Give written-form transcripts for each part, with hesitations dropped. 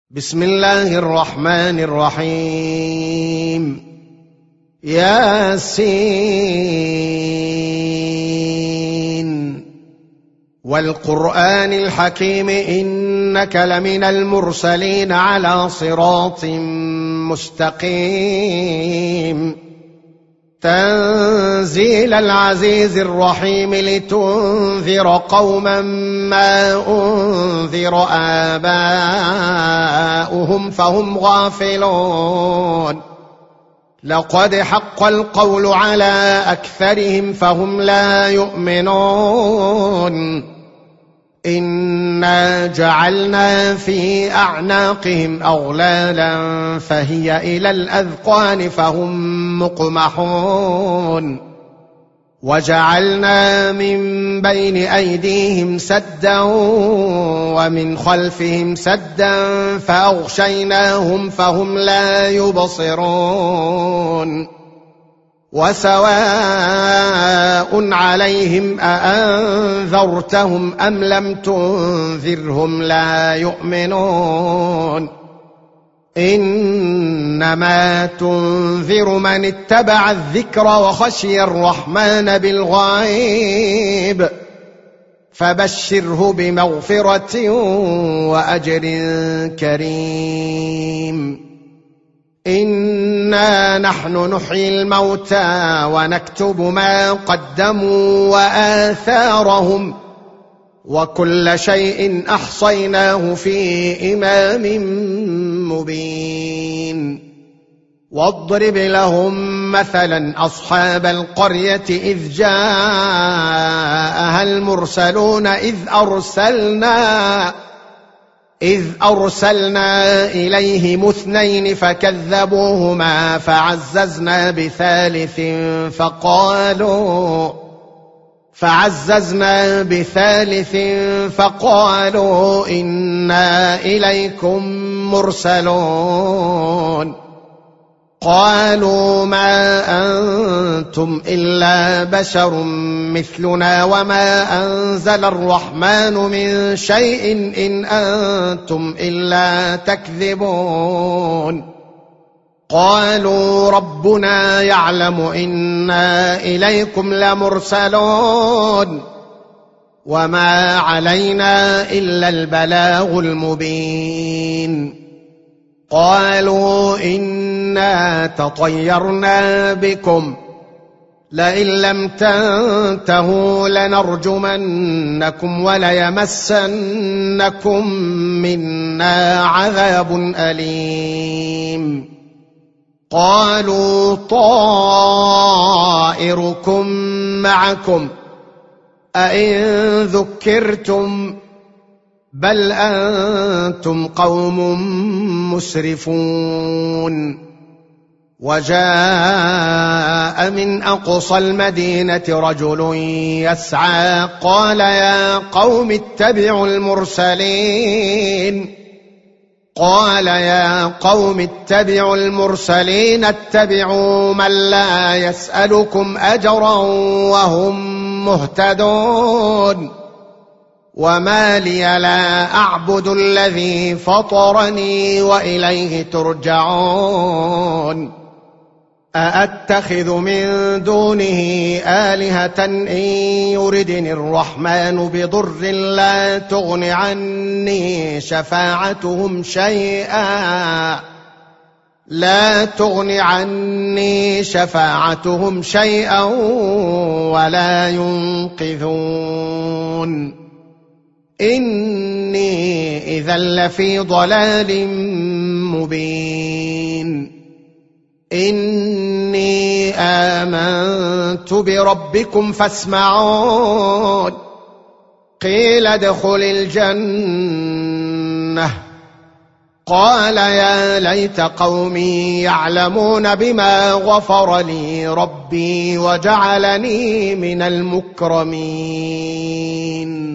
بسم الله الرحمن الرحيم. ياسين والقرآن الحكيم إنك لمن المرسلين على صراط مستقيم تنزيل العزيز الرحيم لتنذر قوما ما أنذر آباؤهم فهم غافلون لقد حق القول على أكثرهم فهم لا يؤمنون إنا جعلنا في أعناقهم أغلالا فهي إلى الأذقان فهم مقمحون وجعلنا من بين أيديهم سدا ومن خلفهم سدا فأغشيناهم فهم لا يبصرون وسواء عليهم أأنذرتهم أم لم تنذرهم لا يؤمنون إنما تنذر من اتبع الذكر وخشي الرحمن بالغيب فبشره بمغفرة وأجر كريم. إنا نحن نحيي الموتى ونكتب ما قدموا وآثارهم وكل شيء أحصيناه في إمام مبين. واضرب لهم مثلا أصحاب القرية إذ جاءها المرسلون إذ أرسلنا إليهم 2 فكذبوهما فعززنا بثالث فقالوا إنا إليكم مرسلون قالوا ما أنتم إلا بشر مثلنا وما أنزل الرحمن من شيء إن أنتم إلا تكذبون قالوا ربنا يعلم إنا إليكم لمرسلون وما علينا إلا البلاغ المبين قالوا إنا تطيرنا بكم لئن لم تنتهوا لنرجمنكم وليمسنكم منا عذاب أليم قالوا طائركم معكم أئن ذكرتم بل أنتم قوم مسرفون. وجاء من أقصى المدينة رجل يسعى قال يا قوم اتبعوا المرسلين اتبعوا من لا يسألكم أجرا وهم مهتدون وما لي لا أعبد الذي فطرني وإليه ترجعون أأتخذ من دونه آلهة إن يردني الرحمن بضر لا تغن عني شفاعتهم شيئا ولا ينقذون إني إذا لفي ضلال مبين. إني آمنت بربكم فاسمعون قيل ادخل الجنة قال يا ليت قومي يعلمون بما غفر لي ربي وجعلني من المكرمين.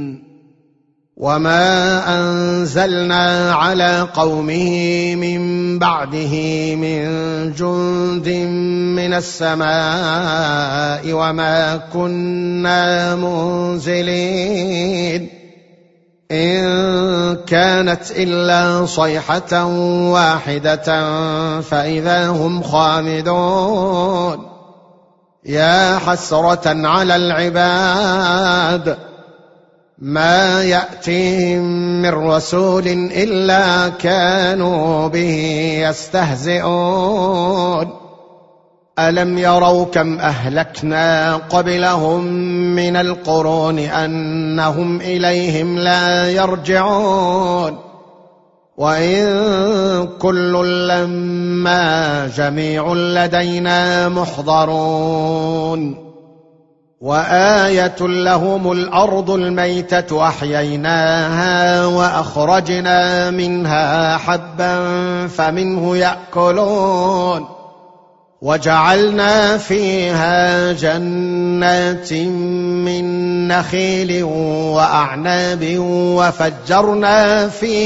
وما أنزلنا على قومه من بعده من جند من السماء وما كنا منزلين إن كانت إلا صيحة واحدة فإذا هم خامدون يا حسرة على العباد ما يأتيهم من رسول إلا كانوا به يستهزئون ألم يروا كم أهلكنا قبلهم من القرون أنهم إليهم لا يرجعون وإن كل لما جميع لدينا محضرون وآية لهم الأرض الميتة أحييناها وأخرجنا منها حبا فمنه يأكلون وجعلنا فيها جنات من نخيل وأعناب وفجرنا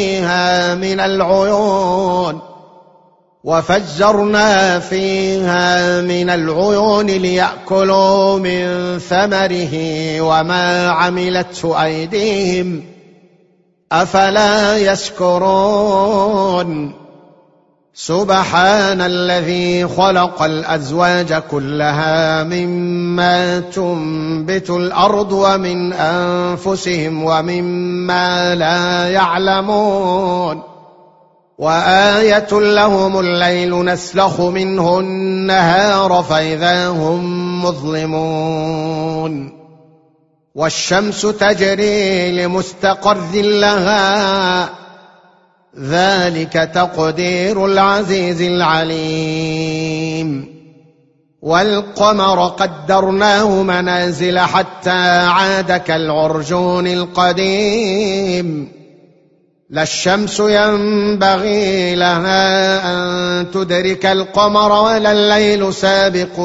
فيها من العيون ليأكلوا من ثمره وما عملته أيديهم أفلا يشكرون سبحان الذي خلق الأزواج كلها مما تنبت الأرض ومن أنفسهم ومما لا يعلمون وآية لهم الليل نسلخ منه النهار فإذا هم مظلمون والشمس تجري لمستقر لها ذلك تقدير العزيز العليم والقمر قدرناه منازل حتى عاد كالعرجون القديم لا الشمس ينبغي لها أن تدرك القمر ولا الليل سابق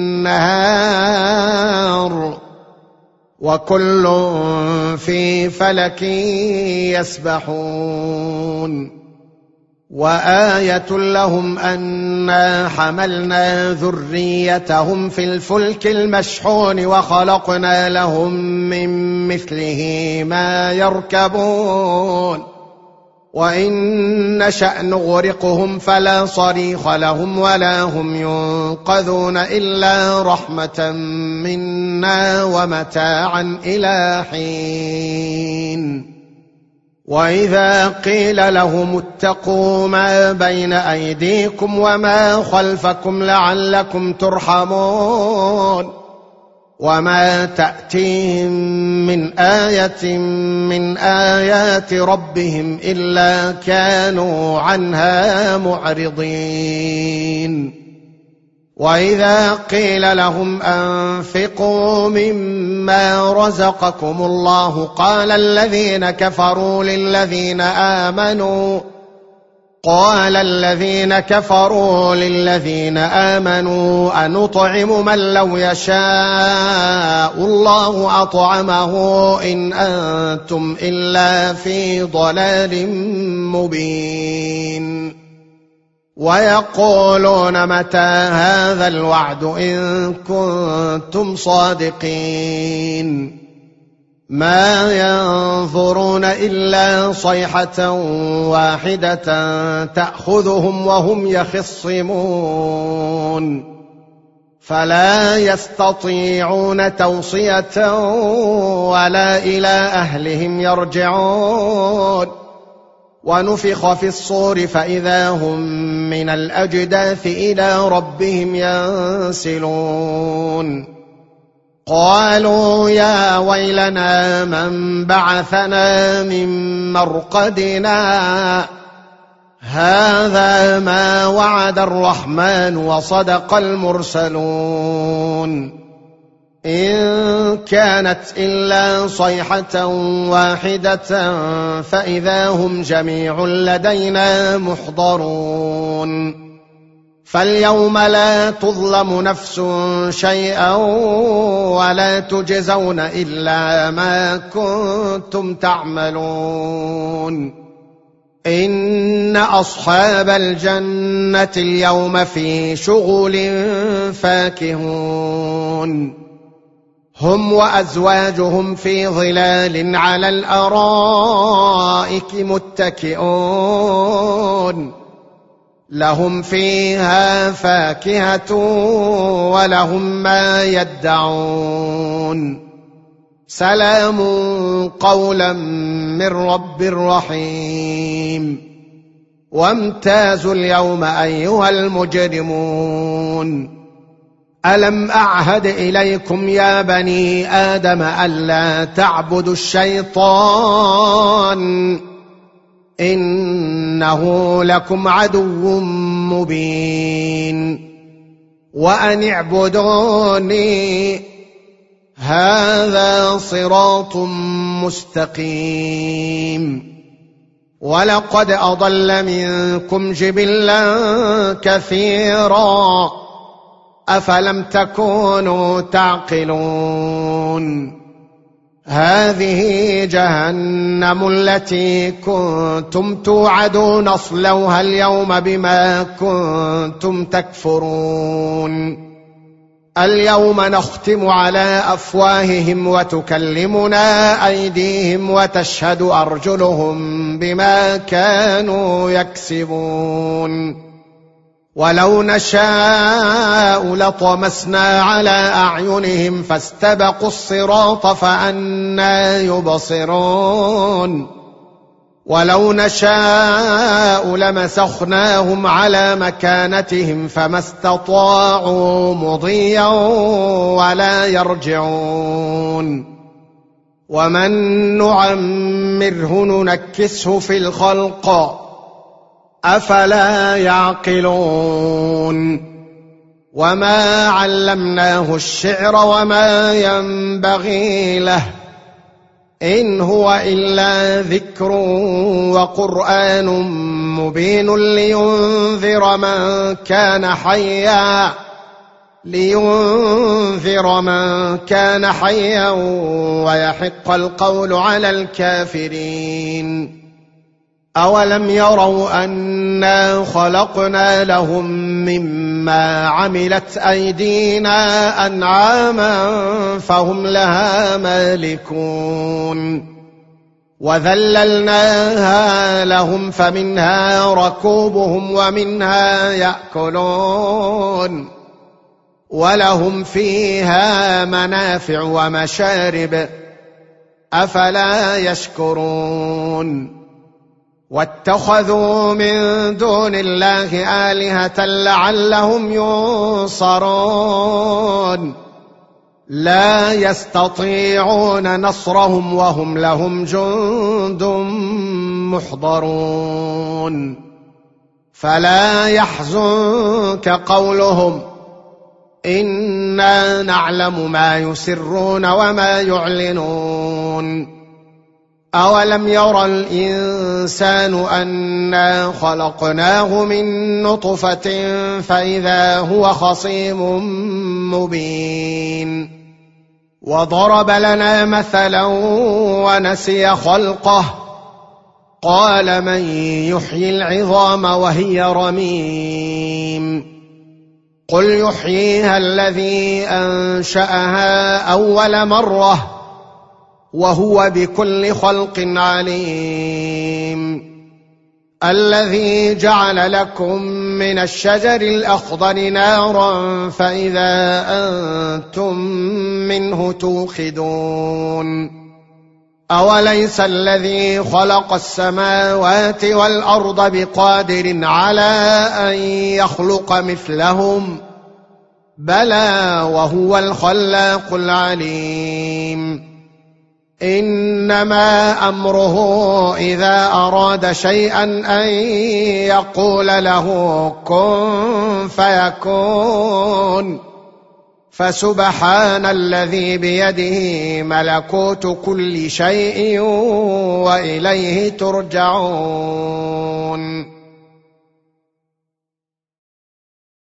النهار وكل في فلك يسبحون وآية لهم أنا حملنا ذريتهم في الفلك المشحون وخلقنا لهم من مثله ما يركبون وإن نشأ نغرقهم فلا صريخ لهم ولا هم ينقذون إلا رحمة منا ومتاعا إلى حين وإذا قيل لهم اتقوا ما بين أيديكم وما خلفكم لعلكم ترحمون وما تأتيهم من آية من آيات ربهم إلا كانوا عنها معرضين وإذا قيل لهم أنفقوا مما رزقكم الله قال الذين كفروا للذين آمنوا أنطعم من لو يشاء الله أطعمه إن أنتم إلا في ضلال مبين ويقولون متى هذا الوعد إن كنتم صادقين ما ينظرون إلا صيحة واحدة تأخذهم وهم يخصمون فلا يستطيعون توصية ولا إلى أهلهم يرجعون ونفخ في الصور فإذا هم من الأجداث إلى ربهم ينسلون قالوا يا ويلنا من بعثنا من مرقدنا هذا ما وعد الرحمن وصدق المرسلون إن كانت إلا صيحة واحدة فإذا هم جميع لدينا محضرون فاليوم لا تظلم نفس شيئا ولا تجزون إلا ما كنتم تعملون إن أصحاب الجنة اليوم في شغل فاكهون هم وأزواجهم في ظلال على الأرائك متكئون لهم فيها فاكهة ولهم ما يدعون سلام قولا من رب رحيم وامتازوا اليوم أيها المجرمون ألم أعهد إليكم يا بني آدم ألا تعبدوا الشيطان إنه لكم عدو مبين وأن اعبدوني هذا صراط مستقيم ولقد أضل منكم جبلا كثيرا أفلم تكونوا تعقلون هذه جهنم التي كنتم توعدون اصلوها اليوم بما كنتم تكفرون اليوم نختم على أفواههم وتكلمنا أيديهم وتشهد أرجلهم بما كانوا يكسبون ولو نشاء لطمسنا على أعينهم فاستبقوا الصراط فأنى يبصرون ولو نشاء لمسخناهم على مكانتهم فما استطاعوا مضيا ولا يرجعون ومن نعمره ننكسه في الخلق أفلا يعقلون وما علمناه الشعر وما ينبغي له إن هو إلا ذكر وقرآن مبين لينذر من كان حيا ويحق القول على الكافرين أولم يروا أنا خلقنا لهم مما عملت أيدينا أنعاما فهم لها مالكون وذللناها لهم فمنها ركوبهم ومنها يأكلون ولهم فيها منافع ومشارب أفلا يشكرون واتخذوا من دون الله آلهة لعلهم ينصرون لا يستطيعون نصرهم وهم لهم جند محضرون فلا يحزنك قولهم إنا نعلم ما يسرون وما يعلنون أولم يرى الإنسان أنا خلقناه من نطفة فإذا هو خصيم مبين وضرب لنا مثلا ونسي خلقه قال من يحيي العظام وهي رميم قل يحييها الذي أنشأها أول مرة وهو بكل خلق عليم الذي جعل لكم من الشجر الأخضر نارا فإذا أنتم منه توقدون أوليس الذي خلق السماوات والأرض بقادر على أن يخلق مثلهم بلى وهو الخلاق العليم إنما أمره إذا أراد شيئا أن يقول له كن فيكون فسبحان الذي بيده ملكوت كل شيء وإليه ترجعون